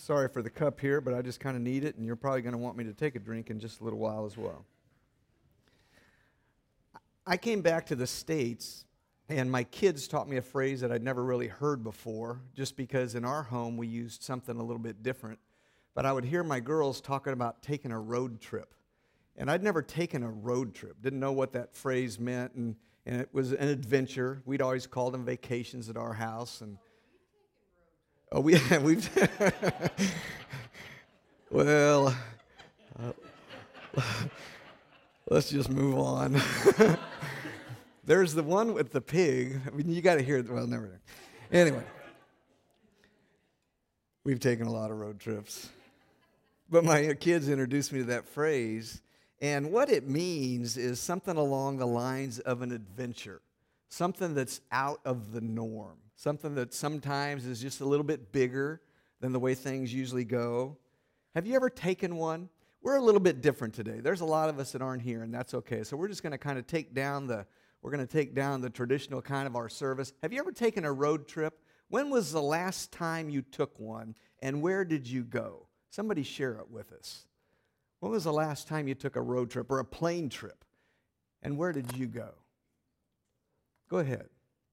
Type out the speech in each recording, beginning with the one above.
Sorry for the cup here, but I just kind of need it, and you're probably going to want me to take a drink in just a little while as well. I came back to the States, and my kids taught me a phrase that I'd never really heard before, just because in our home we used something a little bit different. But I would hear my girls talking about taking a road trip. And I'd never taken a road trip, didn't know what that phrase meant, and it was an adventure. We'd always call them vacations at our house. And we've well, let's just move on. There's the one with the pig. I mean, you got to hear it. Well, never. Anyway, we've taken a lot of road trips. But my kids introduced me to that phrase, and what it means is something along the lines of an adventure, something that's out of the norm, something that sometimes is just a little bit bigger than the way things usually go. Have you ever taken one? We're a little bit different today. There's a lot of us that aren't here, and that's okay. So we're just going to kind of take down the traditional kind of our service. Have you ever taken a road trip? When was the last time you took one, and where did you go? Somebody share it with us. When was the last time you took a road trip or a plane trip? And where did you go? Go ahead.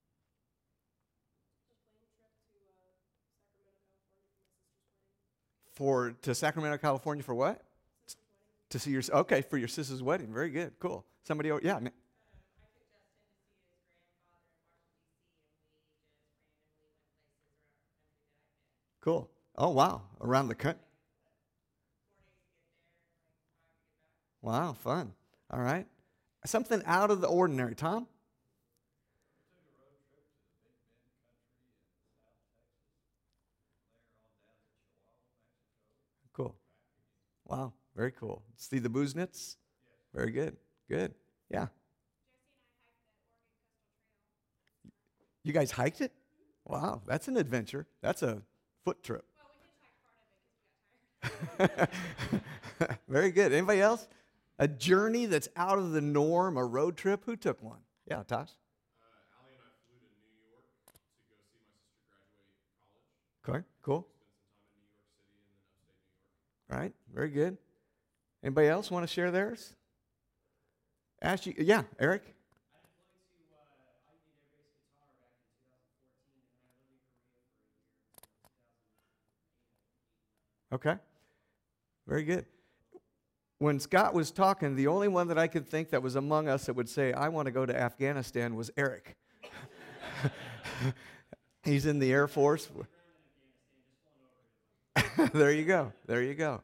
To Sacramento, California for what? To see your, okay, for your sister's wedding. Very good. Cool. Somebody, yeah. Cool. Oh, wow. Around the country. Wow, fun. All right. Something out of the ordinary. Tom? Cool. Wow, very cool. See the Booznits? Very good. Good. Yeah. You guys hiked it? Wow, that's an adventure. That's a foot trip. Very good. Anybody else? A journey that's out of the norm, a road trip? Who took one? Yeah, Tosh? Allie and I flew to New York to go see my sister graduate college. Okay, cool. We spent some time in New York City and then upstate New York. All right, very good. Anybody else want to share theirs? Ask you, yeah, Eric? I deployed to Ivy Air Base Qatar back in 2014, and then I lived in Korea for a year until 2008. Okay, very good. When Scott was talking, the only one that I could think that was among us that would say, I want to go to Afghanistan was Eric. He's in the Air Force. There you go. There you go.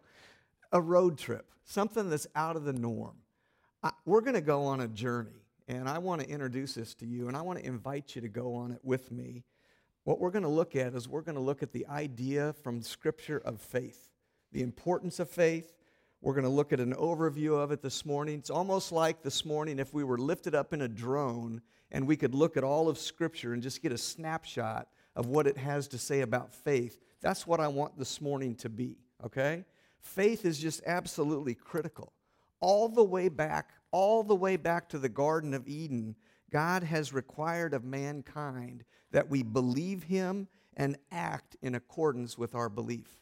A road trip, something that's out of the norm. We're going to go on a journey, and I want to introduce this to you, and I want to invite you to go on it with me. What we're going to look at is we're going to look at the idea from Scripture of faith, the importance of faith. We're going to look at an overview of it this morning. It's almost like this morning if we were lifted up in a drone and we could look at all of Scripture and just get a snapshot of what it has to say about faith. That's what I want this morning to be, okay? Faith is just absolutely critical. All the way back to the Garden of Eden, God has required of mankind that we believe Him and act in accordance with our belief.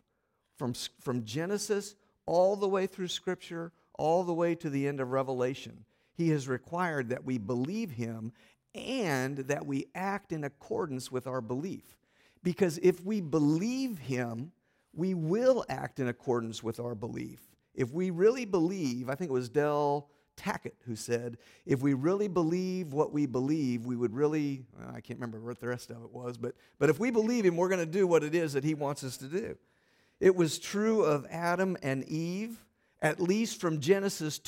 From Genesis all the way through Scripture, all the way to the end of Revelation, He has required that we believe Him and that we act in accordance with our belief. Because if we believe Him, we will act in accordance with our belief. If we really believe, I think it was Del Tackett who said, if we really believe what we believe, we would really, well, I can't remember what the rest of it was, but if we believe Him, we're going to do what it is that He wants us to do. It was true of Adam and Eve, at least from Genesis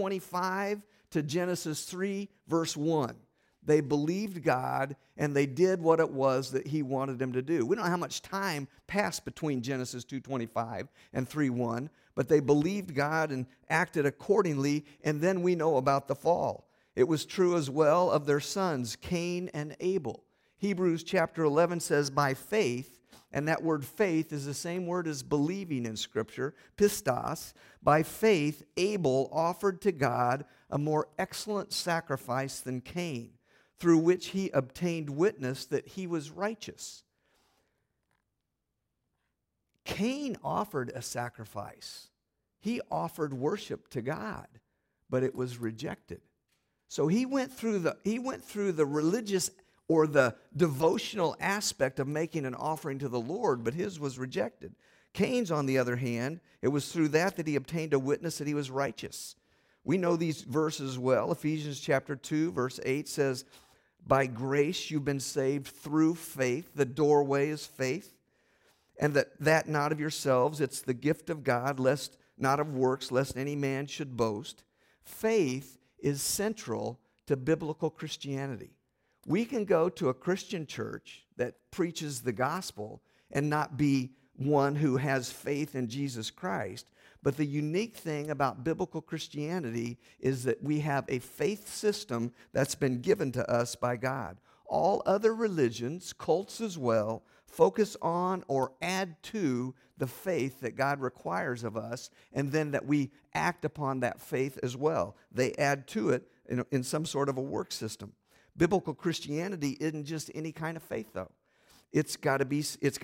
2:25 to Genesis 3, verse 1. They believed God, and they did what it was that He wanted them to do. We don't know how much time passed between Genesis 2:25 and 3:1, but they believed God and acted accordingly, and then we know about the fall. It was true as well of their sons, Cain and Abel. Hebrews chapter 11 says, by faith, and that word faith is the same word as believing in Scripture, pistos. By faith, Abel offered to God a more excellent sacrifice than Cain, through which he obtained witness that he was righteous. Cain offered a sacrifice. He offered worship to God, but it was rejected. So he went through the religious or the devotional aspect of making an offering to the Lord, but his was rejected. Cain's, on the other hand, it was through that he obtained a witness that he was righteous. We know these verses well. Ephesians chapter 2, verse 8 says, by grace you've been saved through faith. The doorway is faith. And that not of yourselves, it's the gift of God, lest not of works, lest any man should boast. Faith is central to biblical Christianity. We can go to a Christian church that preaches the gospel and not be one who has faith in Jesus Christ. But the unique thing about biblical Christianity is that we have a faith system that's been given to us by God. All other religions, cults as well, focus on or add to the faith that God requires of us, and then that we act upon that faith as well. They add to it in some sort of a work system. Biblical Christianity isn't just any kind of faith, though. It's got to be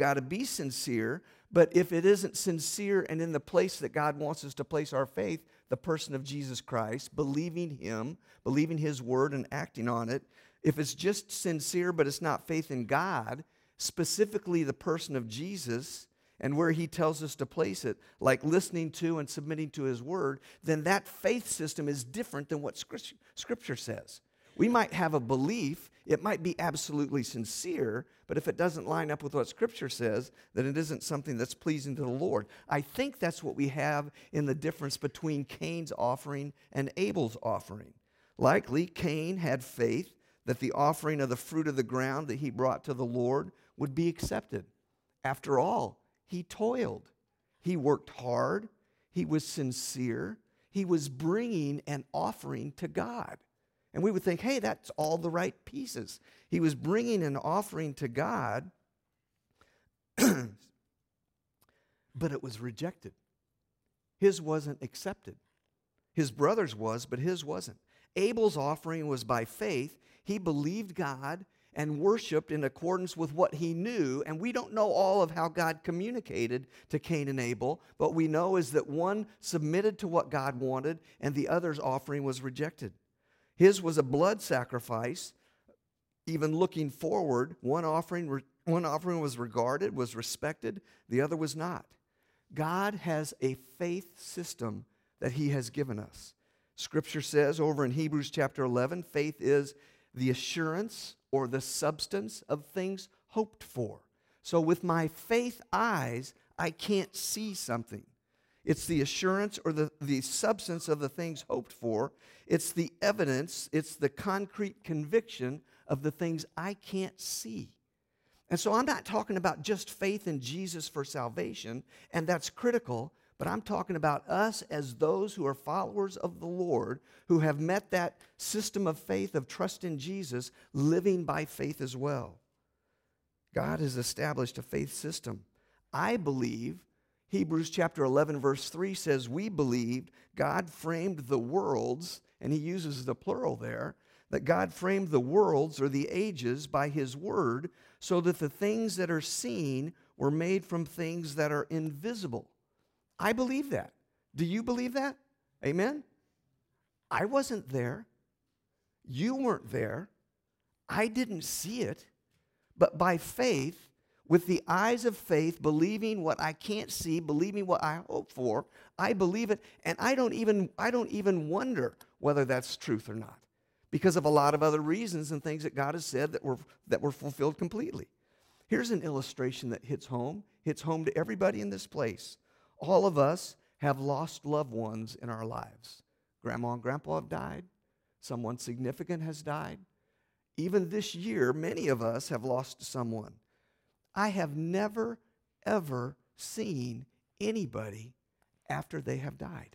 sincere, but if it isn't sincere and in the place that God wants us to place our faith, the person of Jesus Christ, believing Him, believing His word and acting on it, if it's just sincere but it's not faith in God, specifically the person of Jesus and where He tells us to place it, like listening to and submitting to His word, then that faith system is different than what Scripture says. We might have a belief, it might be absolutely sincere, but if it doesn't line up with what Scripture says, then it isn't something that's pleasing to the Lord. I think that's what we have in the difference between Cain's offering and Abel's offering. Likely, Cain had faith that the offering of the fruit of the ground that he brought to the Lord would be accepted. After all, he toiled. He worked hard. He was sincere. He was bringing an offering to God. And we would think, hey, that's all the right pieces. He was bringing an offering to God, but it was rejected. His wasn't accepted. His brother's was, but his wasn't. Abel's offering was by faith. He believed God and worshiped in accordance with what he knew. And we don't know all of how God communicated to Cain and Abel, but what we know is that one submitted to what God wanted and the other's offering was rejected. His was a blood sacrifice. Even looking forward, one offering was regarded, was respected, the other was not. God has a faith system that He has given us. Scripture says over in Hebrews chapter 11, faith is the assurance or the substance of things hoped for. So with my faith eyes, I can't see something. It's the assurance or the substance of the things hoped for. It's the evidence, it's the concrete conviction of the things I can't see. And so I'm not talking about just faith in Jesus for salvation, and that's critical, but I'm talking about us as those who are followers of the Lord, who have met that system of faith of trust in Jesus, living by faith as well. God has established a faith system. I believe Hebrews chapter 11 verse 3 says, we believed God framed the worlds, and he uses the plural there, that God framed the worlds or the ages by His word, so that the things that are seen were made from things that are invisible. I believe that. Do you believe that? Amen? I wasn't there. You weren't there. I didn't see it. But by faith, with the eyes of faith, believing what I can't see, believing what I hope for, I believe it, and I don't even wonder whether that's truth or not, because of a lot of other reasons and things that God has said that were fulfilled completely. Here's an illustration that hits home to everybody in this place. All of us have lost loved ones in our lives. Grandma and Grandpa have died. Someone significant has died. Even this year, many of us have lost someone. I have never, ever seen anybody after they have died.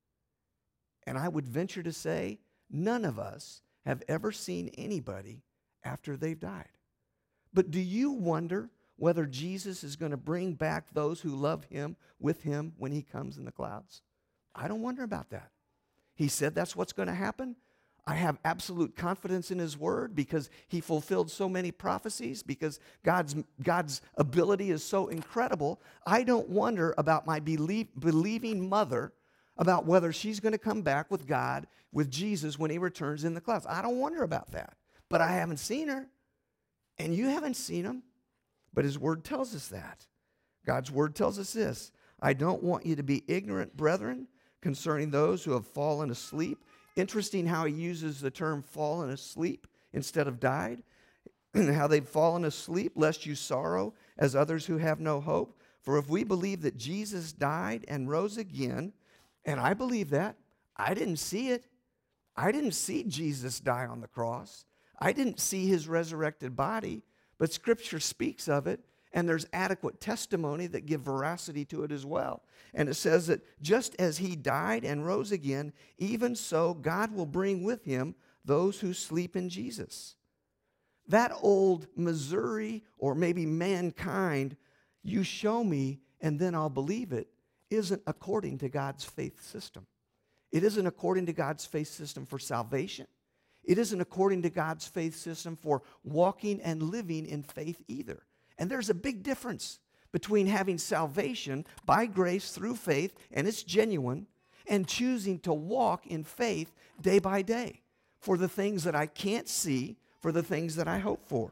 And I would venture to say none of us have ever seen anybody after they've died. But do you wonder whether Jesus is going to bring back those who love Him with Him when He comes in the clouds? I don't wonder about that. He said that's what's going to happen. I have absolute confidence in his word because he fulfilled so many prophecies, because God's ability is so incredible. I don't wonder about my believing mother, about whether she's going to come back with God, with Jesus when he returns in the clouds. I don't wonder about that. But I haven't seen her, and you haven't seen him. But his word tells us that. God's word tells us this: I don't want you to be ignorant, brethren, concerning those who have fallen asleep. Interesting how he uses the term fallen asleep instead of died, and how they've fallen asleep, lest you sorrow as others who have no hope. For if we believe that Jesus died and rose again, and I believe that, I didn't see it. I didn't see Jesus die on the cross. I didn't see his resurrected body, but Scripture speaks of it, and there's adequate testimony that give veracity to it as well. And it says that just as he died and rose again, even so God will bring with him those who sleep in Jesus. That old Missouri, or maybe mankind, you show me and then I'll believe it, isn't according to God's faith system. It isn't according to God's faith system for salvation. It isn't according to God's faith system for walking and living in faith either. And there's a big difference between having salvation by grace through faith, and it's genuine, and choosing to walk in faith day by day for the things that I can't see, for the things that I hope for.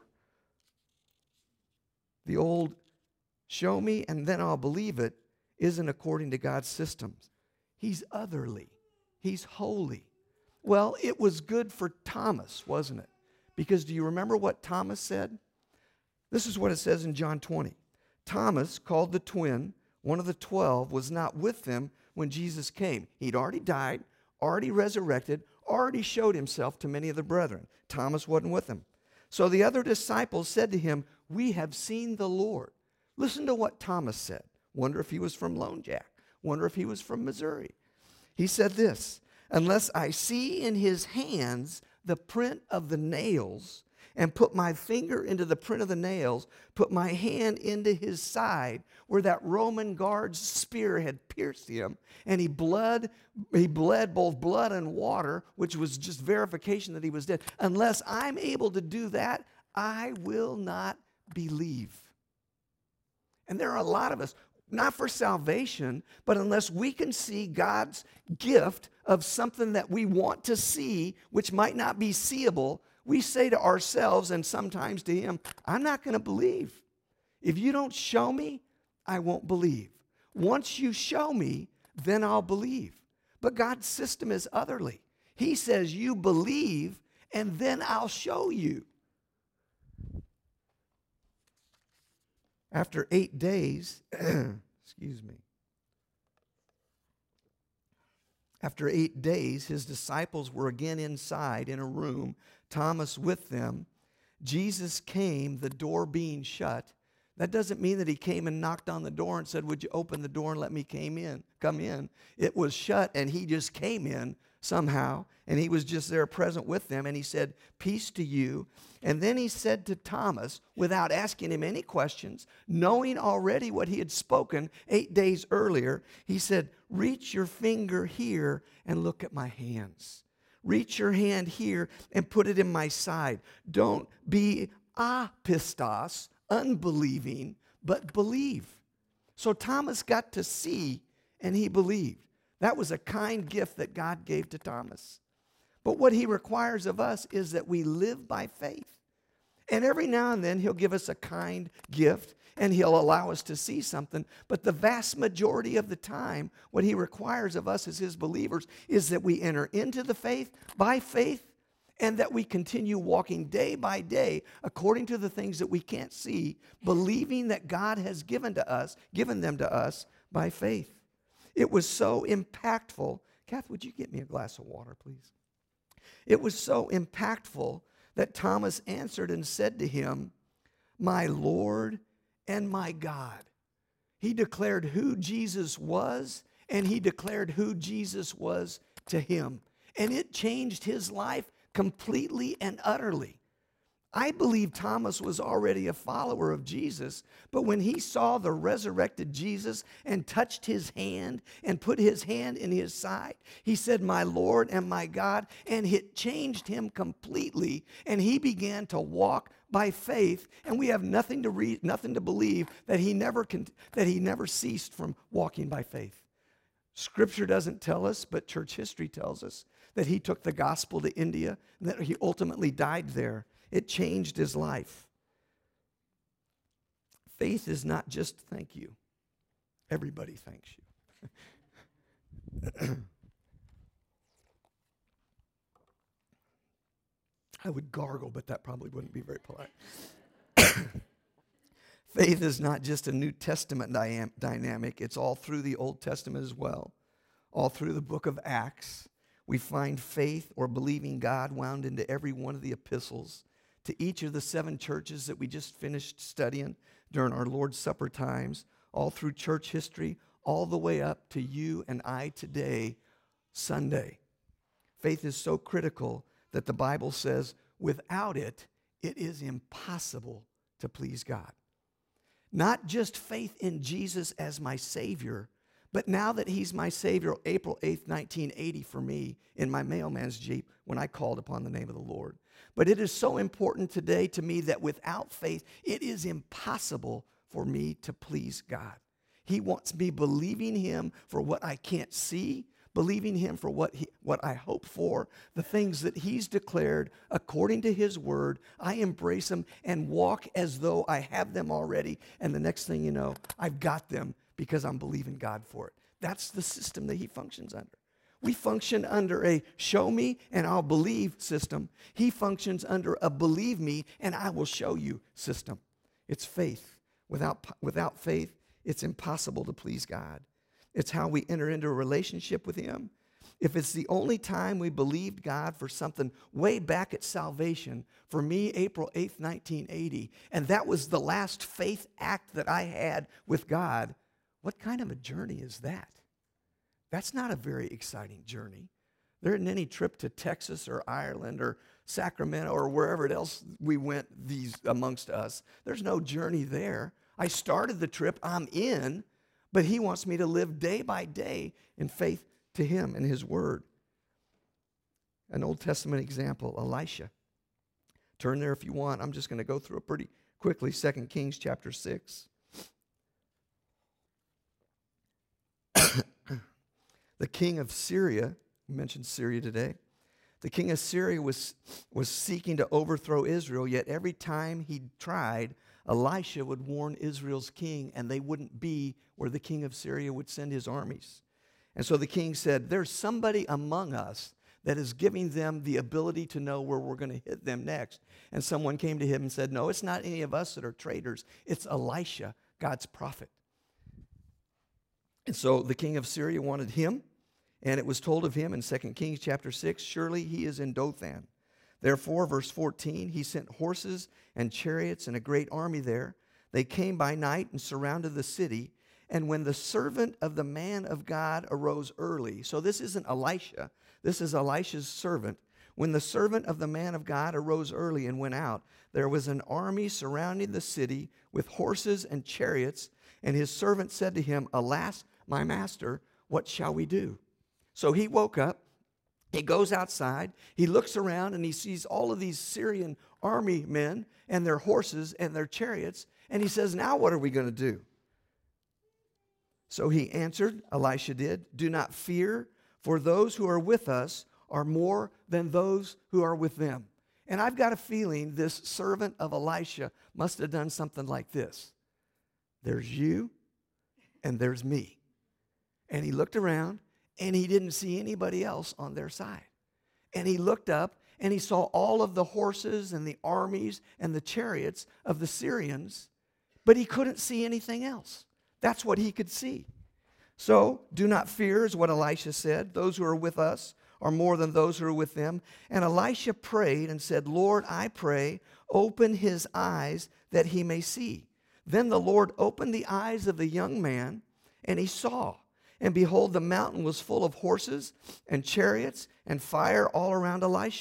The old show me and then I'll believe it isn't according to God's systems. He's otherly. He's holy. Well, it was good for Thomas, wasn't it? Because do you remember what Thomas said? This is what it says in John 20. Thomas, called the twin, one of the 12, was not with them when Jesus came. He'd already died, already resurrected, already showed himself to many of the brethren. Thomas wasn't with them. So the other disciples said to him, we have seen the Lord. Listen to what Thomas said. Wonder if he was from Lone Jack. Wonder if he was from Missouri. He said this: unless I see in his hands the print of the nails, and put my finger into the print of the nails, put my hand into his side, where that Roman guard's spear had pierced him, and he bled both blood and water, which was just verification that he was dead. Unless I'm able to do that, I will not believe. And there are a lot of us, not for salvation, but unless we can see God's gift of something that we want to see, which might not be seeable, we say to ourselves and sometimes to him, I'm not going to believe. If you don't show me, I won't believe. Once you show me, then I'll believe. But God's system is otherly. He says, you believe, and then I'll show you. After 8 days, excuse me. After 8 days, his disciples were again inside in a room, Thomas with them. Jesus came, the door being shut. That doesn't mean that he came and knocked on the door and said, would you open the door and let me come in? It was shut, and he just came in somehow, and he was just there present with them, and he said, peace to you. And then he said to Thomas, without asking him any questions, knowing already what he had spoken 8 days earlier, he said, reach your finger here and look at my hands. Reach your hand here and put it in my side. Don't be apistos, unbelieving, but believe. So Thomas got to see, and he believed. That was a kind gift that God gave to Thomas. But what he requires of us is that we live by faith. And every now and then he'll give us a kind gift and he'll allow us to see something. But the vast majority of the time, what he requires of us as his believers is that we enter into the faith by faith, and that we continue walking day by day according to the things that we can't see, believing that God has given them to us by faith. It was so impactful. Kath, would you get me a glass of water, please? It was so impactful that Thomas answered and said to him, my Lord and my God. He declared who Jesus was, and he declared who Jesus was to him. And it changed his life completely and utterly. I believe Thomas was already a follower of Jesus, but when he saw the resurrected Jesus and touched his hand and put his hand in his side, he said, "My Lord and my God," and it changed him completely, and he began to walk by faith, and we have nothing to believe that he never ceased from walking by faith. Scripture doesn't tell us, but church history tells us that he took the gospel to India and that he ultimately died there. It changed his life. Faith is not just thank you. Everybody thanks you. I would gargle, but that probably wouldn't be very polite. Faith is not just a New Testament dynamic. It's all through the Old Testament as well. All through the book of Acts, we find faith or believing God wound into every one of the epistles to each of the 7 churches that we just finished studying during our Lord's Supper times, all through church history, all the way up to you and I today, Sunday. Faith is so critical that the Bible says, without it, it is impossible to please God. Not just faith in Jesus as my Savior, but now that he's my Savior, April 8th, 1980 for me, in my mailman's Jeep, when I called upon the name of the Lord. But it is so important today to me that without faith, it is impossible for me to please God. He wants me believing him for what I can't see, believing him for what I hope for, the things that he's declared according to his word. I embrace them and walk as though I have them already. And the next thing you know, I've got them because I'm believing God for it. That's the system that he functions under. We function under a show me and I'll believe system. He functions under a believe me and I will show you system. It's faith. Without faith, it's impossible to please God. It's how we enter into a relationship with him. If it's the only time we believed God for something way back at salvation, for me, April 8th, 1980, and that was the last faith act that I had with God, what kind of a journey is that? That's not a very exciting journey. There isn't any trip to Texas or Ireland or Sacramento or wherever else we went amongst us. There's no journey there. I started the trip, I'm in, but he wants me to live day by day in faith to him and his word. An Old Testament example, Elisha. Turn there if you want. I'm just going to go through it pretty quickly. 2 Kings chapter 6. The king of Syria, we mentioned Syria today. The king of Syria was seeking to overthrow Israel, yet every time he tried, Elisha would warn Israel's king, and they wouldn't be where the king of Syria would send his armies. And so the king said, there's somebody among us that is giving them the ability to know where we're going to hit them next. And someone came to him and said, no, it's not any of us that are traitors. It's Elisha, God's prophet. And so the king of Syria wanted him, and it was told of him in 2 Kings chapter 6, surely he is in Dothan. Therefore, verse 14, he sent horses and chariots and a great army there. They came by night and surrounded the city. And when the servant of the man of God arose early, so this isn't Elisha, this is Elisha's servant. When the servant of the man of God arose early and went out, there was an army surrounding the city with horses and chariots. And his servant said to him, alas, my master, what shall we do? So he woke up, he goes outside, he looks around, and he sees all of these Syrian army men and their horses and their chariots, and he says, now what are we going to do? So he answered, Elisha did, do not fear, for those who are with us are more than those who are with them. And I've got a feeling this servant of Elisha must have done something like this. There's you, and there's me. And he looked around, and he didn't see anybody else on their side. And he looked up, and he saw all of the horses and the armies and the chariots of the Syrians, but he couldn't see anything else. That's what he could see. So, do not fear, is what Elisha said. Those who are with us are more than those who are with them. And Elisha prayed and said, Lord, I pray, open his eyes that he may see. Then the Lord opened the eyes of the young man, and he saw. And behold, the mountain was full of horses and chariots and fire all around Elisha.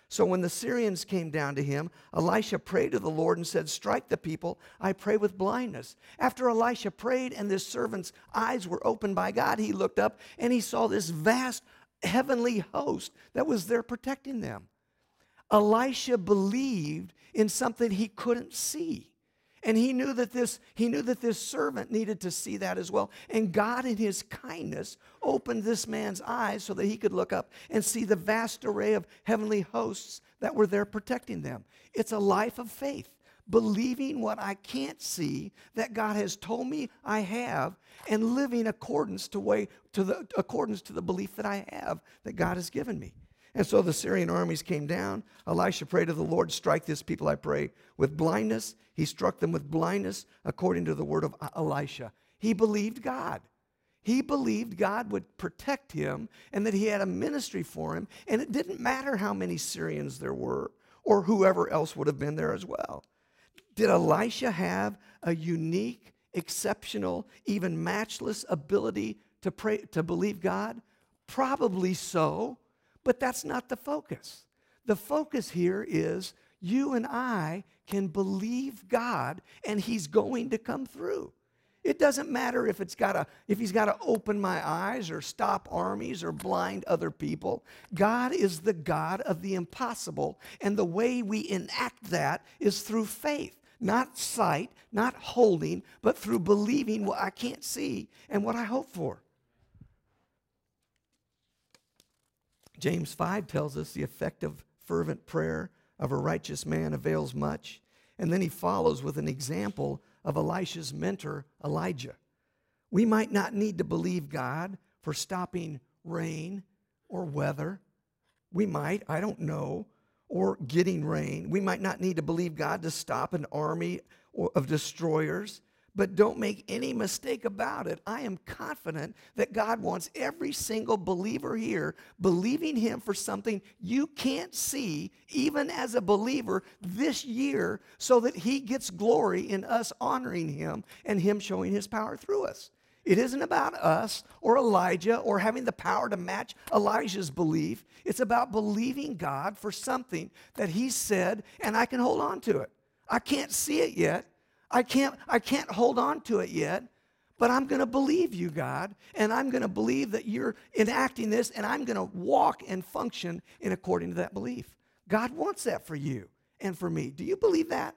So when the Syrians came down to him, Elisha prayed to the Lord and said, strike the people, I pray, with blindness. After Elisha prayed and this servant's eyes were opened by God, he looked up and he saw this vast heavenly host that was there protecting them. Elisha believed in something he couldn't see. And he knew that this servant needed to see that as well. And God, in his kindness, opened this man's eyes so that he could look up and see the vast array of heavenly hosts that were there protecting them. It's a life of faith, believing what I can't see that God has told me I have, and living accordance to the belief that I have that God has given me. And so the Syrian armies came down. Elisha prayed to the Lord, strike this people, I pray, with blindness. He struck them with blindness according to the word of Elisha. He believed God. He believed God would protect him and that he had a ministry for him. And it didn't matter how many Syrians there were or whoever else would have been there as well. Did Elisha have a unique, exceptional, even matchless ability to pray, to believe God? Probably so. But that's not the focus. The focus here is you and I can believe God and he's going to come through. It doesn't matter if he's got to open my eyes or stop armies or blind other people. God is the God of the impossible, and the way we enact that is through faith, not sight, not holding, but through believing what I can't see and what I hope for. James 5 tells us the effective, fervent prayer of a righteous man avails much. And then he follows with an example of Elisha's mentor, Elijah. We might not need to believe God for stopping rain or weather. We might, I don't know, or getting rain. We might not need to believe God to stop an army of destroyers. But don't make any mistake about it. I am confident that God wants every single believer here believing him for something you can't see, even as a believer this year, so that he gets glory in us honoring him and him showing his power through us. It isn't about us or Elijah or having the power to match Elijah's belief. It's about believing God for something that he said, and I can hold on to it. I can't see it yet. I can't hold on to it yet, but I'm going to believe you, God, and I'm going to believe that you're enacting this, and I'm going to walk and function in according to that belief. God wants that for you and for me. Do you believe that?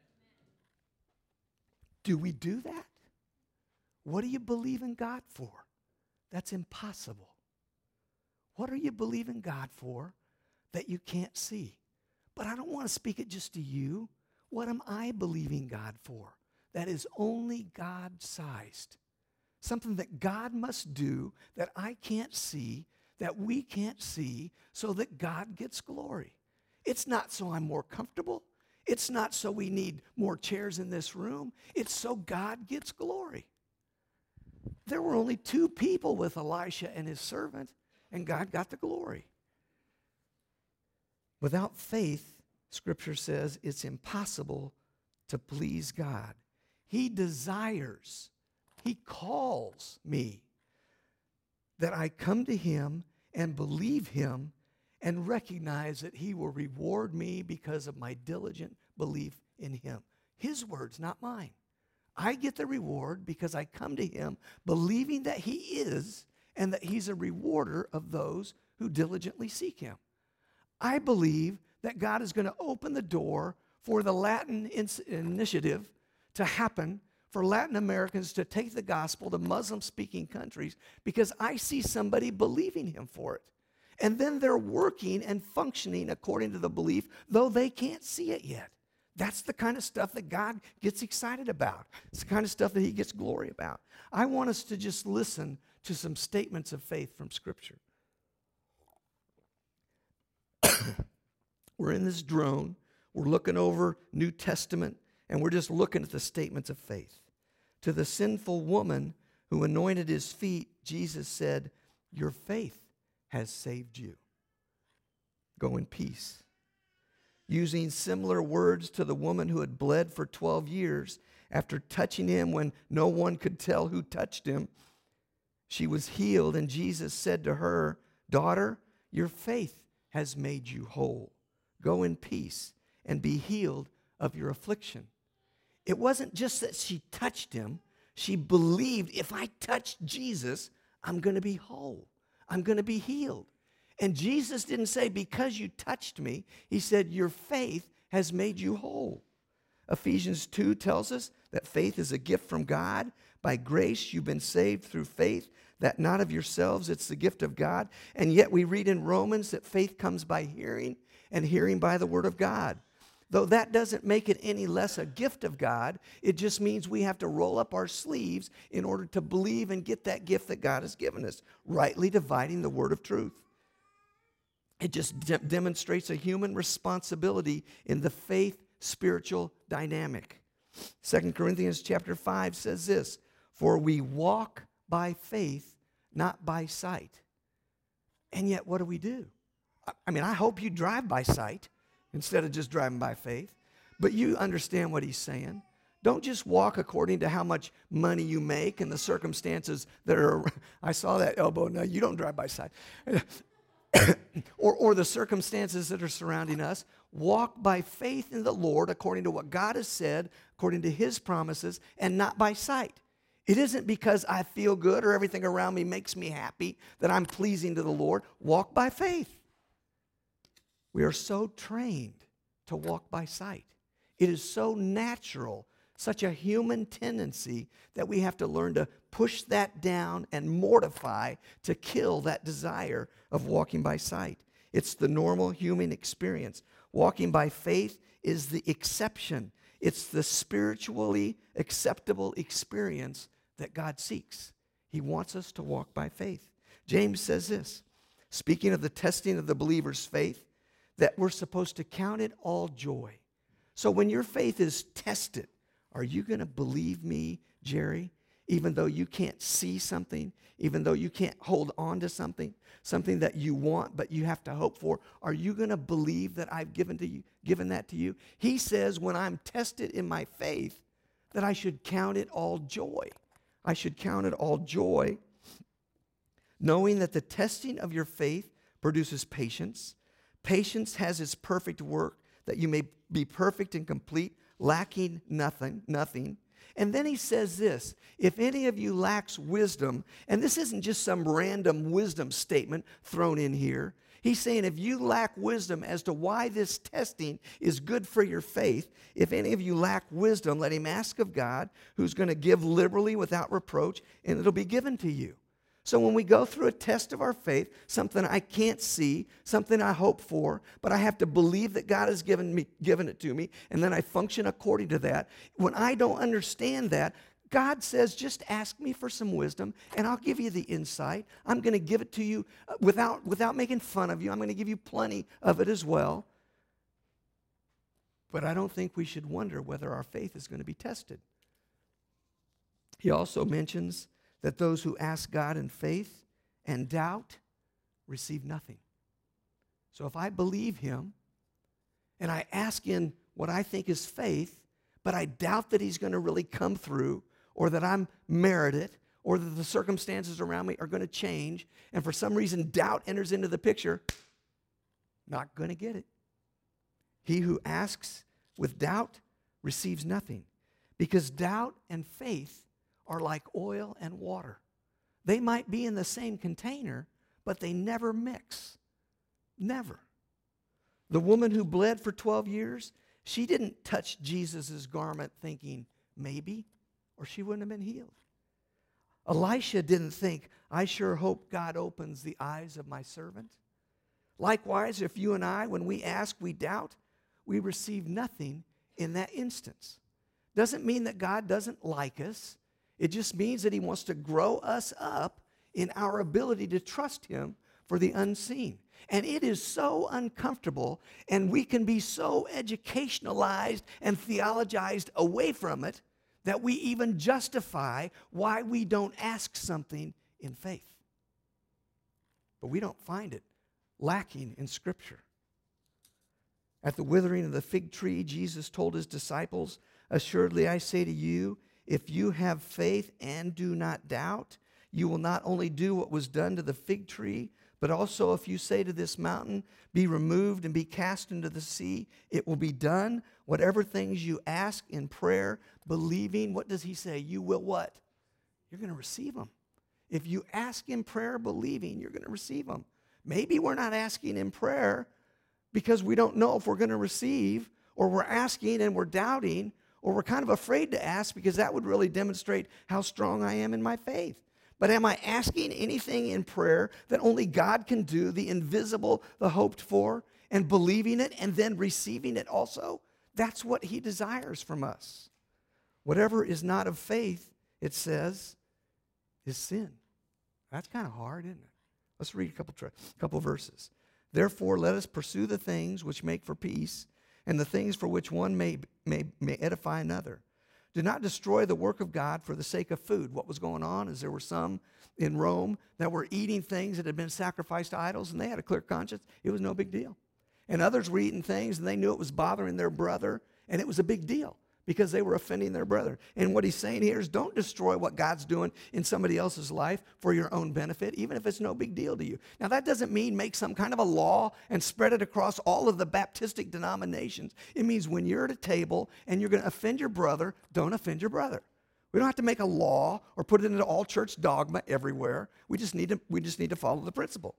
Do we do that? What do you believe in God for? That's impossible. What are you believing God for that you can't see? But I don't want to speak it just to you. What am I believing God for? That is only God-sized. Something that God must do that I can't see, that we can't see, so that God gets glory. It's not so I'm more comfortable. It's not so we need more chairs in this room. It's so God gets glory. There were only 2 people with Elisha and his servant, and God got the glory. Without faith, Scripture says it's impossible to please God. He desires, he calls me that I come to him and believe him and recognize that he will reward me because of my diligent belief in him. His words, not mine. I get the reward because I come to him believing that he is and that he's a rewarder of those who diligently seek him. I believe that God is going to open the door for the Latin initiative to happen, for Latin Americans to take the gospel to Muslim-speaking countries, because I see somebody believing him for it. And then they're working and functioning according to the belief, though they can't see it yet. That's the kind of stuff that God gets excited about. It's the kind of stuff that he gets glory about. I want us to just listen to some statements of faith from Scripture. We're in this drone. We're looking over New Testament, and we're just looking at the statements of faith. To the sinful woman who anointed his feet, Jesus said, your faith has saved you. Go in peace. Using similar words to the woman who had bled for 12 years, after touching him when no one could tell who touched him, she was healed, and Jesus said to her, daughter, your faith has made you whole. Go in peace and be healed of your affliction. It wasn't just that she touched him. She believed, if I touch Jesus, I'm going to be whole. I'm going to be healed. And Jesus didn't say, because you touched me. He said, your faith has made you whole. Ephesians 2 tells us that faith is a gift from God. By grace, you've been saved through faith, that not of yourselves, it's the gift of God. And yet we read in Romans that faith comes by hearing, and hearing by the word of God. Though that doesn't make it any less a gift of God, it just means we have to roll up our sleeves in order to believe and get that gift that God has given us, rightly dividing the word of truth. It just demonstrates a human responsibility in the faith spiritual dynamic. 2 Corinthians chapter 5 says this, for we walk by faith, not by sight. And yet, what do? I mean, I hope you drive by sight instead of just driving by faith. But you understand what he's saying. Don't just walk according to how much money you make and the circumstances that are. I saw that elbow. No, you don't drive by sight. or the circumstances that are surrounding us. Walk by faith in the Lord according to what God has said, according to his promises, and not by sight. It isn't because I feel good or everything around me makes me happy that I'm pleasing to the Lord. Walk by faith. We are so trained to walk by sight. It is so natural, such a human tendency that we have to learn to push that down and mortify to kill that desire of walking by sight. It's the normal human experience. Walking by faith is the exception. It's the spiritually acceptable experience that God seeks. He wants us to walk by faith. James says this, speaking of the testing of the believer's faith, that we're supposed to count it all joy. So when your faith is tested, are you going to believe me, Jerry, even though you can't see something, even though you can't hold on to something that you want but you have to hope for? Are you going to believe that I've given that to you? He says when I'm tested in my faith that I should count it all joy. I should count it all joy, knowing that the testing of your faith produces patience. Patience has its perfect work, that you may be perfect and complete, lacking nothing. And then he says this, if any of you lacks wisdom, and this isn't just some random wisdom statement thrown in here. He's saying if you lack wisdom as to why this testing is good for your faith, if any of you lack wisdom, let him ask of God, who's going to give liberally without reproach, and it'll be given to you. So when we go through a test of our faith, something I can't see, something I hope for, but I have to believe that God has given it to me, and then I function according to that. When I don't understand that, God says, just ask me for some wisdom, and I'll give you the insight. I'm going to give it to you without making fun of you. I'm going to give you plenty of it as well. But I don't think we should wonder whether our faith is going to be tested. He also mentions that those who ask God in faith and doubt receive nothing. So if I believe him and I ask in what I think is faith, but I doubt that he's going to really come through, or that I'm merited, or that the circumstances around me are going to change, and for some reason doubt enters into the picture, not going to get it. He who asks with doubt receives nothing, because doubt and faith are like oil and water. They might be in the same container, but they never mix. Never. The woman who bled for 12 years, she didn't touch Jesus' garment thinking, maybe, or she wouldn't have been healed. Elisha didn't think, I sure hope God opens the eyes of my servant. Likewise, if you and I, when we ask, we doubt, we receive nothing in that instance. Doesn't mean that God doesn't like us. It just means that he wants to grow us up in our ability to trust him for the unseen. And it is so uncomfortable, and we can be so educationalized and theologized away from it that we even justify why we don't ask something in faith. But we don't find it lacking in Scripture. At the withering of the fig tree, Jesus told his disciples, assuredly I say to you, if you have faith and do not doubt, you will not only do what was done to the fig tree, But also if you say to this mountain, be removed and be cast into the sea, it will be done. Whatever things you ask in prayer, believing, what does he say? You will what? You're going to receive them. If you ask in prayer believing, you're going to receive them. Maybe we're not asking in prayer because we don't know if we're going to receive, or we're asking and we're doubting, or we're kind of afraid to ask because that would really demonstrate how strong I am in my faith. But am I asking anything in prayer that only God can do, the invisible, the hoped for, and believing it and then receiving it also? That's what he desires from us. Whatever is not of faith, it says, is sin. That's kind of hard, isn't it? Let's read a couple verses. Therefore, let us pursue the things which make for peace, and the things for which one may edify another. Do not destroy the work of God for the sake of food. What was going on is there were some in Rome that were eating things that had been sacrificed to idols, and they had a clear conscience. It was no big deal. And others were eating things, and they knew it was bothering their brother, and it was a big deal because they were offending their brother. And what he's saying here is don't destroy what God's doing in somebody else's life for your own benefit, even if it's no big deal to you. Now, that doesn't mean make some kind of a law and spread it across all of the Baptistic denominations. It means when you're at a table and you're going to offend your brother, don't offend your brother. We don't have to make a law or put it into all church dogma everywhere. We just need to follow the principle.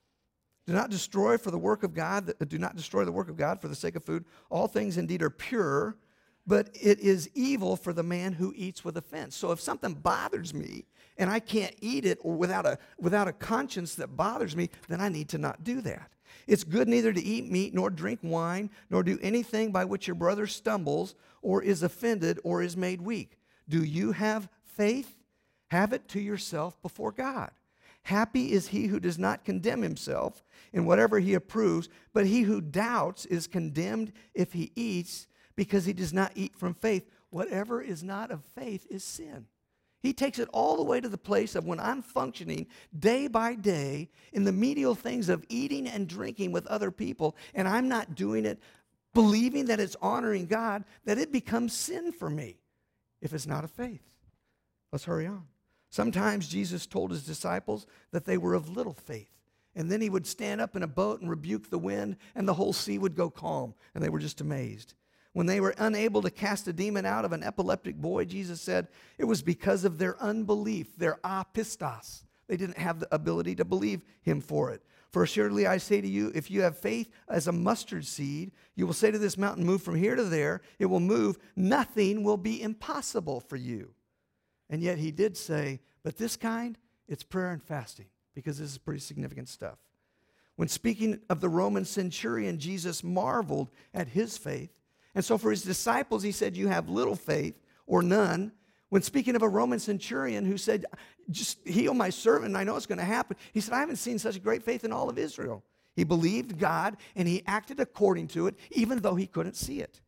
Do not destroy the work of God for the sake of food. All things indeed are pure, but it is evil for the man who eats with offense. So if something bothers me and I can't eat it, or without a conscience that bothers me, then I need to not do that. It's good neither to eat meat nor drink wine nor do anything by which your brother stumbles or is offended or is made weak. Do you have faith? Have it to yourself before God. Happy is he who does not condemn himself in whatever he approves, but he who doubts is condemned if he eats, because he does not eat from faith. Whatever is not of faith is sin. He takes it all the way to the place of when I'm functioning day by day in the menial things of eating and drinking with other people, and I'm not doing it believing that it's honoring God, that it becomes sin for me if it's not of faith. Let's hurry on. Sometimes Jesus told his disciples that they were of little faith, and then he would stand up in a boat and rebuke the wind, and the whole sea would go calm, and they were just amazed. When they were unable to cast a demon out of an epileptic boy, Jesus said it was because of their unbelief, their apistos. They didn't have the ability to believe him for it. For assuredly I say to you, if you have faith as a mustard seed, you will say to this mountain, move from here to there. It will move. Nothing will be impossible for you. And yet he did say, but this kind, it's prayer and fasting, because this is pretty significant stuff. When speaking of the Roman centurion, Jesus marveled at his faith. And so for his disciples, he said, you have little faith or none. When speaking of a Roman centurion who said, just heal my servant, and I know it's going to happen, he said, I haven't seen such great faith in all of Israel. He believed God, and he acted according to it, even though he couldn't see it.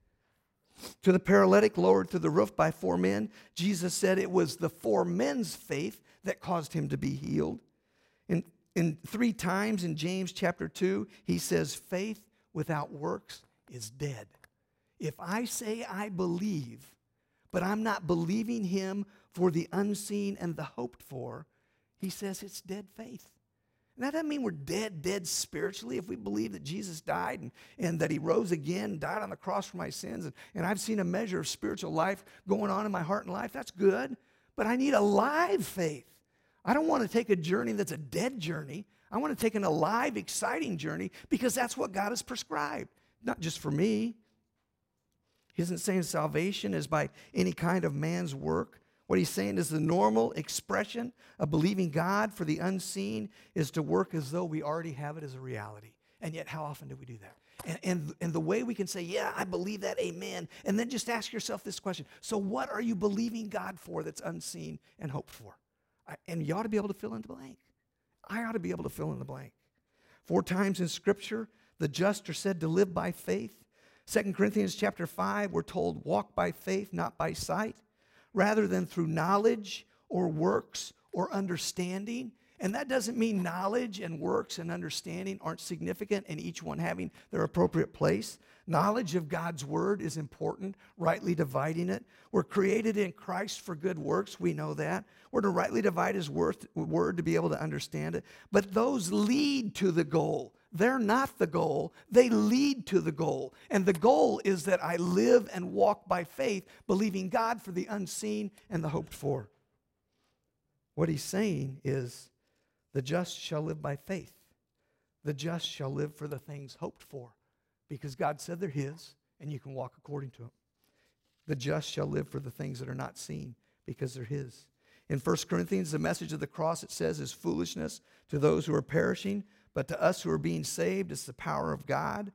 To the paralytic lowered through the roof by 4 men, Jesus said it was the 4 men's faith that caused him to be healed. In 3 times in James chapter 2, he says, faith without works is dead. If I say I believe, but I'm not believing him for the unseen and the hoped for, he says it's dead faith. And that doesn't mean we're dead spiritually. If we believe that Jesus died and that he rose again, died on the cross for my sins, and I've seen a measure of spiritual life going on in my heart and life, that's good. But I need a live faith. I don't want to take a journey that's a dead journey. I want to take an alive, exciting journey, because that's what God has prescribed, not just for me. He isn't saying salvation is by any kind of man's work. What he's saying is the normal expression of believing God for the unseen is to work as though we already have it as a reality. And yet, how often do we do that? And the way we can say, yeah, I believe that, amen, and then just ask yourself this question. So what are you believing God for that's unseen and hoped for? And you ought to be able to fill in the blank. I ought to be able to fill in the blank. 4 times in Scripture, the just are said to live by faith. 2 Corinthians chapter 5, we're told, walk by faith, not by sight, rather than through knowledge or works or understanding. And that doesn't mean knowledge and works and understanding aren't significant and each one having their appropriate place. Knowledge of God's word is important, rightly dividing it. We're created in Christ for good works. We know that. We're to rightly divide his word to be able to understand it. But those lead to the goal. They're not the goal. They lead to the goal. And the goal is that I live and walk by faith, believing God for the unseen and the hoped for. What he's saying is, the just shall live by faith. The just shall live for the things hoped for, because God said they're his, and you can walk according to them. The just shall live for the things that are not seen, because they're his. In 1 Corinthians, the message of the cross, it says, is foolishness to those who are perishing, but to us who are being saved, it's the power of God.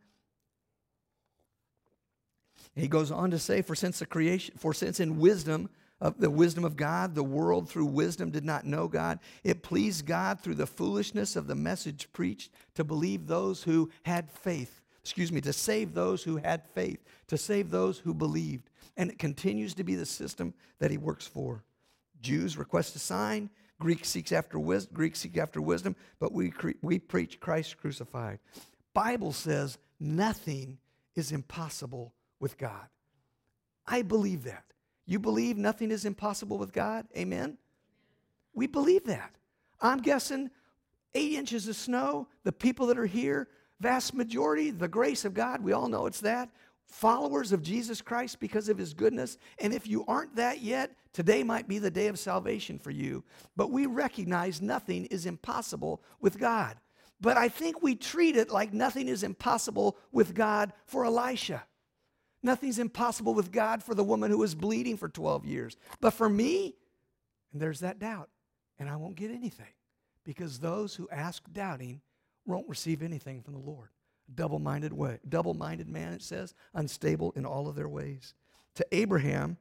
He goes on to say, for since in wisdom, of the wisdom of God, the world through wisdom did not know God. It pleased God through the foolishness of the message preached to believe those who had faith. To save those who had faith, to save those who believed. And it continues to be the system that he works for. Jews request a sign, Greeks seek after wisdom, but we preach Christ crucified. Bible says nothing is impossible with God. I believe that. You believe nothing is impossible with God? Amen? We believe that. I'm guessing 8 inches of snow, the people that are here, vast majority, the grace of God, we all know it's that. Followers of Jesus Christ because of his goodness. And if you aren't that yet, today might be the day of salvation for you. But we recognize nothing is impossible with God. But I think we treat it like nothing is impossible with God for Elisha. Nothing's impossible with God for the woman who was bleeding for 12 years. But for me, and there's that doubt, and I won't get anything. Because those who ask doubting won't receive anything from the Lord. Double-minded man, it says, unstable in all of their ways. To Abraham,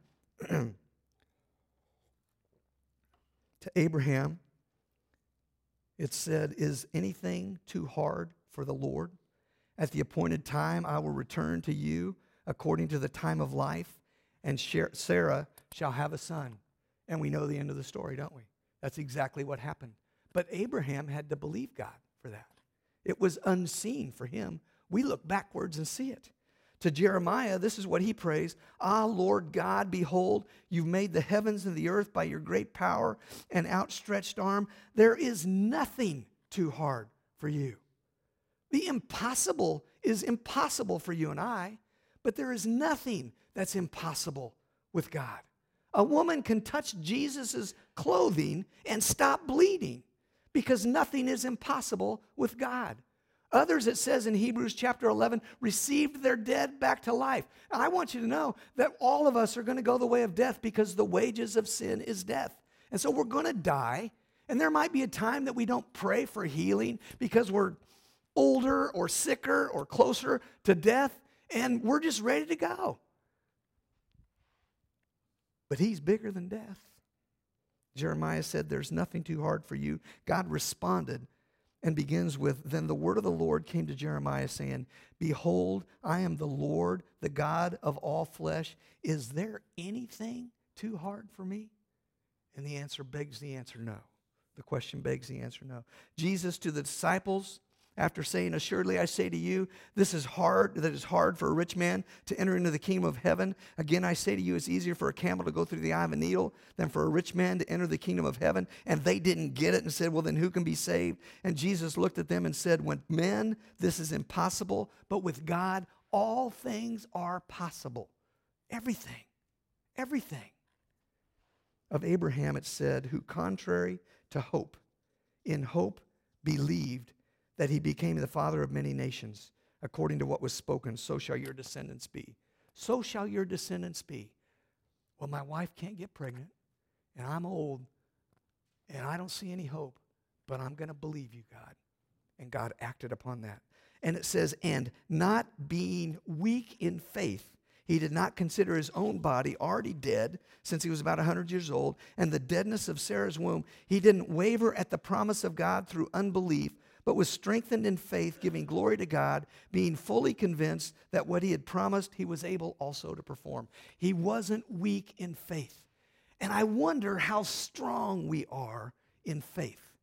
it said, is anything too hard for the Lord? At the appointed time, I will return to you according to the time of life, and Sarah shall have a son. And we know the end of the story, don't we? That's exactly what happened. But Abraham had to believe God for that. It was unseen for him. We look backwards and see it. To Jeremiah, this is what he prays. Ah, Lord God, behold, you've made the heavens and the earth by your great power and outstretched arm. There is nothing too hard for you. The impossible is impossible for you and I, but there is nothing that's impossible with God. A woman can touch Jesus' clothing and stop bleeding because nothing is impossible with God. Others, it says in Hebrews chapter 11, received their dead back to life. And I want you to know that all of us are going to go the way of death because the wages of sin is death. And so we're going to die. And there might be a time that we don't pray for healing because we're older or sicker or closer to death. And we're just ready to go. But he's bigger than death. Jeremiah said, there's nothing too hard for you. God responded and begins with, then the word of the Lord came to Jeremiah saying, behold, I am the Lord, the God of all flesh. Is there anything too hard for me? And the answer begs the answer no. The question begs the answer no. Jesus to the disciples, after saying, assuredly I say to you, that is hard for a rich man to enter into the kingdom of heaven. Again, I say to you, it's easier for a camel to go through the eye of a needle than for a rich man to enter the kingdom of heaven. And they didn't get it and said, well, then who can be saved? And Jesus looked at them and said, with men, this is impossible, but with God, all things are possible. Everything. Of Abraham, it said, who contrary to hope, in hope believed, that he became the father of many nations, according to what was spoken, so shall your descendants be. So shall your descendants be. Well, my wife can't get pregnant, and I'm old, and I don't see any hope, but I'm going to believe you, God. And God acted upon that. And it says, and not being weak in faith, he did not consider his own body already dead, since he was about 100 years old, and the deadness of Sarah's womb. He didn't waver at the promise of God through unbelief, but was strengthened in faith, giving glory to God, being fully convinced that what he had promised, he was able also to perform. He wasn't weak in faith. And I wonder how strong we are in faith.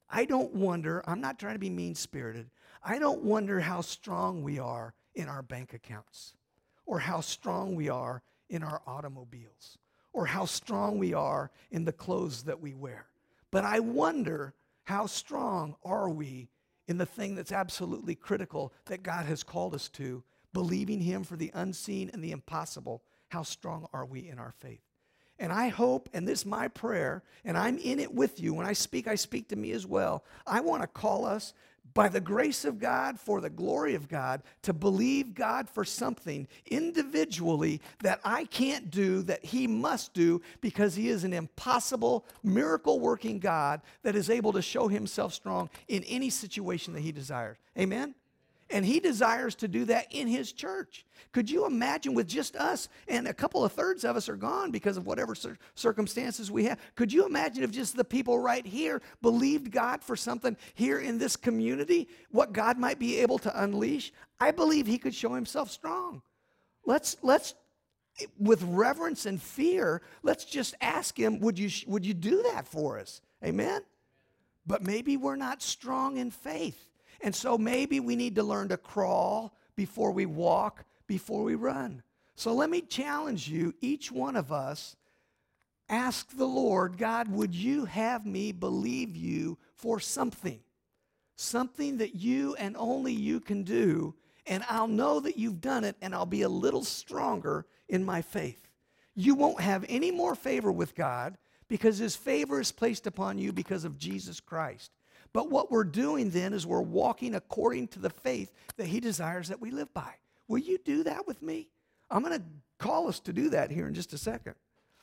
I don't wonder, I'm not trying to be mean-spirited, I don't wonder how strong we are in our bank accounts, or how strong we are in our automobiles, or how strong we are in the clothes that we wear. But I wonder, how strong are we in the thing that's absolutely critical that God has called us to, believing Him for the unseen and the impossible? How strong are we in our faith? And I hope, and this is my prayer, and I'm in it with you. When I speak to me as well. I want to call us, by the grace of God, for the glory of God, to believe God for something individually that I can't do, that He must do, because He is an impossible, miracle-working God that is able to show Himself strong in any situation that He desires. Amen? And He desires to do that in His church. Could you imagine with just us, and a couple of thirds of us are gone because of whatever circumstances we have. Could you imagine if just the people right here believed God for something here in this community, what God might be able to unleash? I believe He could show Himself strong. Let's with reverence and fear, let's just ask Him, would you do that for us? Amen? But maybe we're not strong in faith. And so maybe we need to learn to crawl before we walk, before we run. So let me challenge you, each one of us, ask the Lord, God, would you have me believe you for something? Something that you and only you can do, and I'll know that you've done it, and I'll be a little stronger in my faith. You won't have any more favor with God because His favor is placed upon you because of Jesus Christ. But what we're doing then is we're walking according to the faith that He desires that we live by. Will you do that with me? I'm going to call us to do that here in just a second.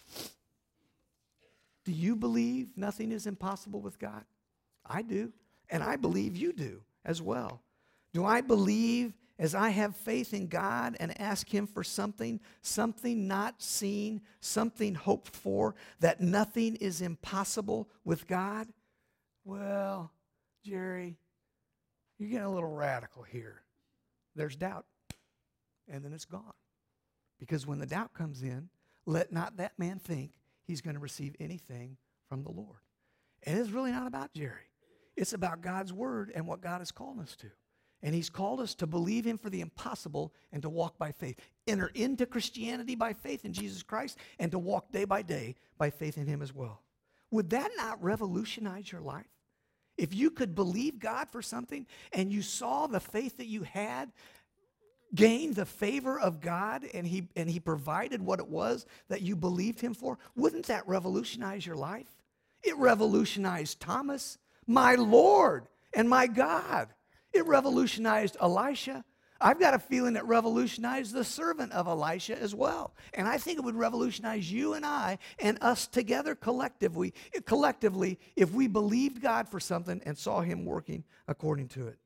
Do you believe nothing is impossible with God? I do. And I believe you do as well. Do I believe, as I have faith in God and ask Him for something not seen, something hoped for, that nothing is impossible with God? Well, Jerry, you're getting a little radical here. There's doubt, and then it's gone. Because when the doubt comes in, let not that man think he's going to receive anything from the Lord. And it's really not about Jerry. It's about God's word and what God has called us to. And He's called us to believe Him for the impossible and to walk by faith. Enter into Christianity by faith in Jesus Christ and to walk day by day by faith in Him as well. Would that not revolutionize your life? If you could believe God for something and you saw the faith that you had gain the favor of God and he provided what it was that you believed Him for, wouldn't that revolutionize your life? It revolutionized Thomas, my Lord and my God. It revolutionized Elisha. I've got a feeling it revolutionized the servant of Elisha as well. And I think it would revolutionize you and I and us together collectively if we believed God for something and saw Him working according to it.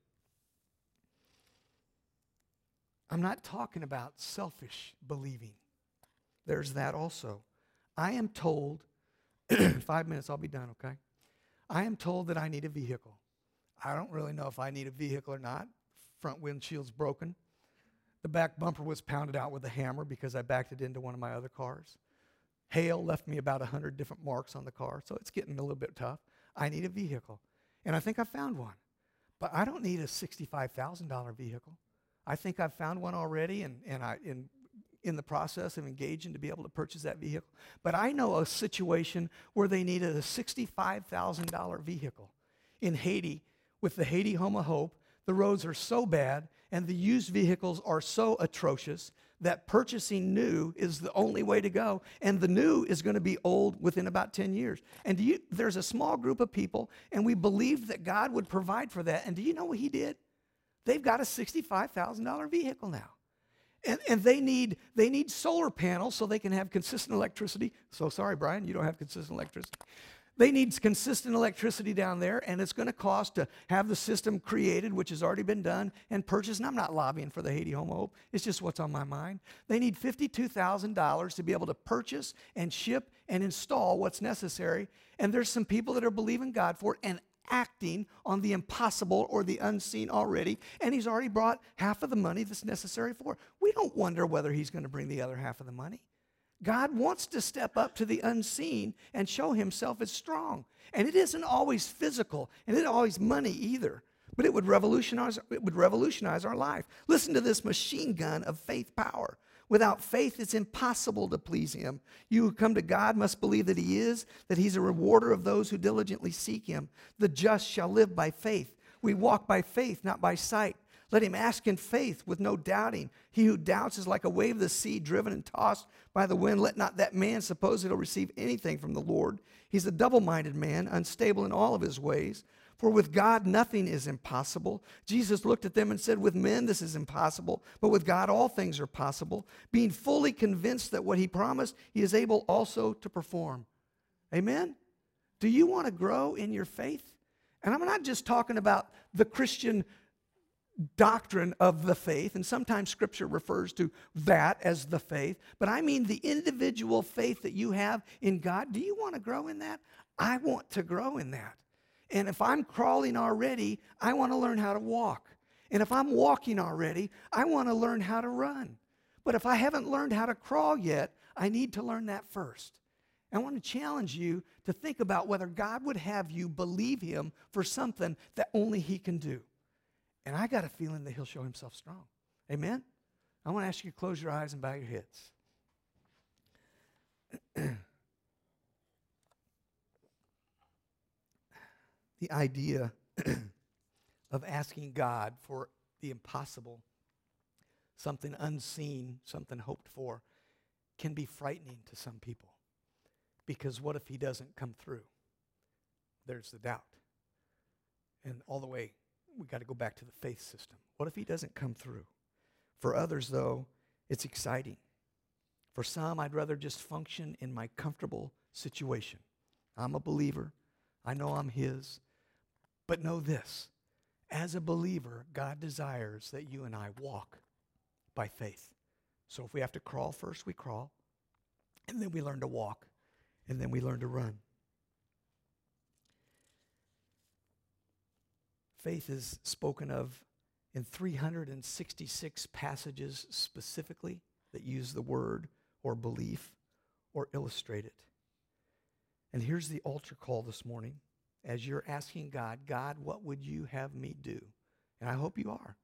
I'm not talking about selfish believing. There's that also. I am told, 5 minutes, I'll be done, okay? I am told that I need a vehicle. I don't really know if I need a vehicle or not. Front windshield's broken. The back bumper was pounded out with a hammer because I backed it into one of my other cars. Hail left me about 100 different marks on the car, so it's getting a little bit tough. I need a vehicle, and I think I found one. But I don't need a $65,000 vehicle. I think I've found one already, and in the process of engaging to be able to purchase that vehicle. But I know a situation where they needed a $65,000 vehicle in Haiti with the Haiti Home of Hope. The roads are so bad and the used vehicles are so atrocious that purchasing new is the only way to go. And the new is going to be old within about 10 years. And there's a small group of people, and we believed that God would provide for that. And do you know what He did? They've got a $65,000 vehicle now. And they need solar panels so they can have consistent electricity. So sorry, Brian, you don't have consistent electricity. They need consistent electricity down there, and it's going to cost to have the system created, which has already been done, and purchased. And I'm not lobbying for the Haiti Home of Hope. It's just what's on my mind. They need $52,000 to be able to purchase and ship and install what's necessary. And there's some people that are believing God for it and acting on the impossible or the unseen already, and He's already brought half of the money that's necessary for it. We don't wonder whether He's going to bring the other half of the money. God wants to step up to the unseen and show himself as strong. And it isn't always physical, and it isn't always money either. But it would revolutionize our life. Listen to this machine gun of faith power. Without faith, it's impossible to please him. You who come to God must believe that he is, that he's a rewarder of those who diligently seek him. The just shall live by faith. We walk by faith, not by sight. Let him ask in faith with no doubting. He who doubts is like a wave of the sea driven and tossed by the wind. Let not that man suppose that he'll receive anything from the Lord. He's a double-minded man, unstable in all of his ways. For with God nothing is impossible. Jesus looked at them and said, with men this is impossible, but with God all things are possible. Being fully convinced that what he promised, he is able also to perform. Amen? Do you want to grow in your faith? And I'm not just talking about the Christian doctrine of the faith, and sometimes Scripture refers to that as the faith, but I mean the individual faith that you have in God. Do you want to grow in that? I want to grow in that. And if I'm crawling already, I want to learn how to walk. And if I'm walking already, I want to learn how to run. But if I haven't learned how to crawl yet, I need to learn that first. I want to challenge you to think about whether God would have you believe him for something that only he can do. And I got a feeling that he'll show himself strong. Amen? I want to ask you to close your eyes and bow your heads. The idea of asking God for the impossible, something unseen, something hoped for, can be frightening to some people. Because what if he doesn't come through? There's the doubt. And all the way, we got to go back to the faith system. What if he doesn't come through? For others, though, it's exciting. For some, I'd rather just function in my comfortable situation. I'm a believer. I know I'm his. But know this, as a believer, God desires that you and I walk by faith. So if we have to crawl first, we crawl. And then we learn to walk. And then we learn to run. Faith is spoken of in 366 passages specifically that use the word or belief or illustrate it. And here's the altar call this morning. As you're asking God, God, what would you have me do? And I hope you are.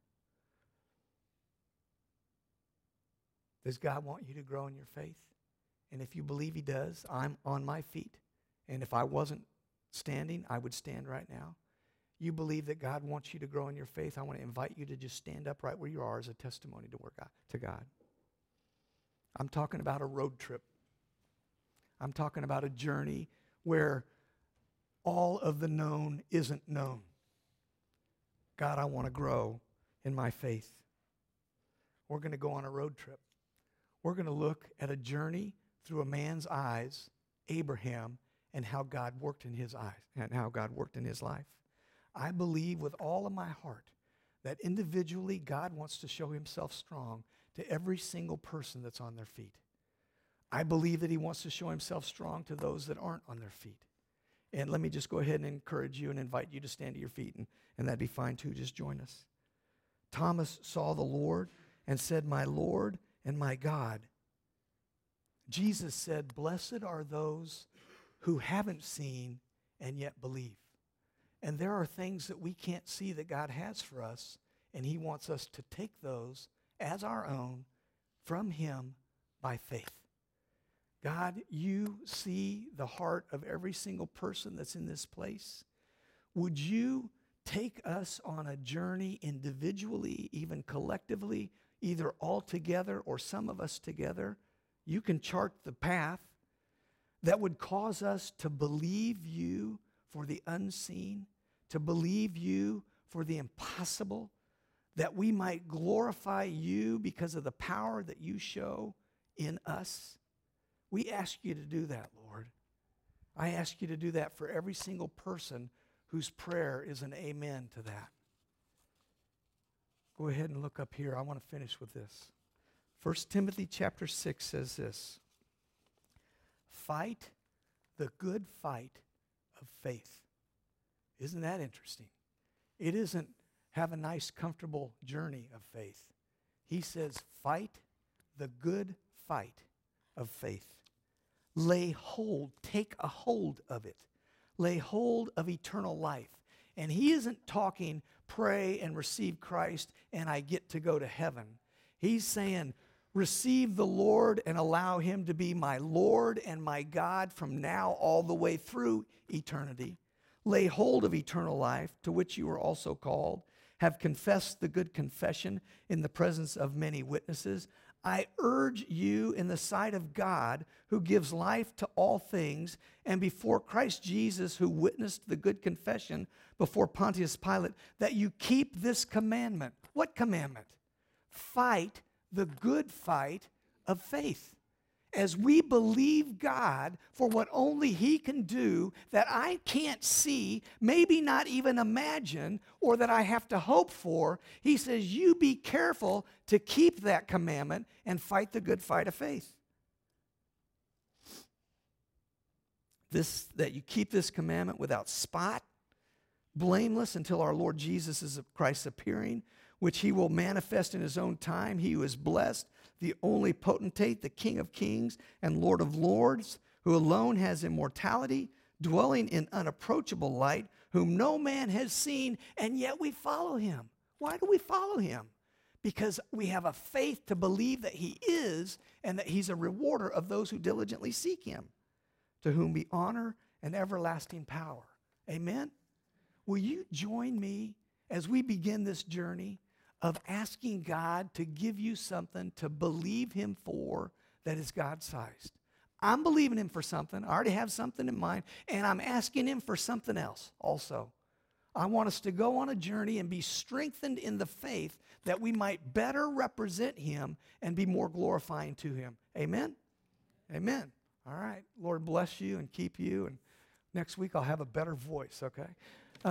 Does God want you to grow in your faith? And if you believe he does, I'm on my feet. And if I wasn't standing, I would stand right now. You believe that God wants you to grow in your faith, I want to invite you to just stand up right where you are as a testimony to God. I'm talking about a road trip. I'm talking about a journey where all of the known isn't known. God, I want to grow in my faith. We're going to go on a road trip. We're going to look at a journey through a man's eyes, Abraham, and how God worked in his eyes and how God worked in his life. I believe with all of my heart that individually God wants to show himself strong to every single person that's on their feet. I believe that he wants to show himself strong to those that aren't on their feet. And let me just go ahead and encourage you and invite you to stand to your feet, and that'd be fine too. Just join us. Thomas saw the Lord and said, my Lord and my God. Jesus said, blessed are those who haven't seen and yet believe. And there are things that we can't see that God has for us, and he wants us to take those as our own from him by faith. God, you see the heart of every single person that's in this place. Would you take us on a journey individually, even collectively, either all together or some of us together? You can chart the path that would cause us to believe you for the unseen, to believe you for the impossible, that we might glorify you because of the power that you show in us. We ask you to do that, Lord. I ask you to do that for every single person whose prayer is an amen to that. Go ahead and look up here. I want to finish with this. 1 Timothy chapter 6 says this. Fight the good fight of faith. Isn't that interesting? It isn't have a nice, comfortable journey of faith. He says, fight the good fight of faith. Lay hold, take a hold of it. Lay hold of eternal life. And he isn't talking pray and receive Christ and I get to go to heaven. He's saying receive the Lord and allow him to be my Lord and my God from now all the way through eternity. Lay hold of eternal life, to which you were also called. Have confessed the good confession in the presence of many witnesses. I urge you in the sight of God, who gives life to all things, and before Christ Jesus, who witnessed the good confession before Pontius Pilate, that you keep this commandment. What commandment? Fight the good fight of faith. As we believe God for what only he can do that I can't see, maybe not even imagine, or that I have to hope for, he says, you be careful to keep that commandment and fight the good fight of faith. That you keep this commandment without spot, blameless until our Lord Jesus is Christ's appearing, which he will manifest in his own time. He who is blessed, the only potentate, the King of kings and Lord of lords, who alone has immortality, dwelling in unapproachable light, whom no man has seen, and yet we follow him. Why do we follow him? Because we have a faith to believe that he is, and that he's a rewarder of those who diligently seek him, to whom be honor and everlasting power. Amen? Will you join me as we begin this journey of asking God to give you something to believe him for that is God-sized? I'm believing him for something. I already have something in mind, and I'm asking him for something else also. I want us to go on a journey and be strengthened in the faith that we might better represent him and be more glorifying to him. Amen? Amen. All right. Lord bless you and keep you, and next week I'll have a better voice, okay?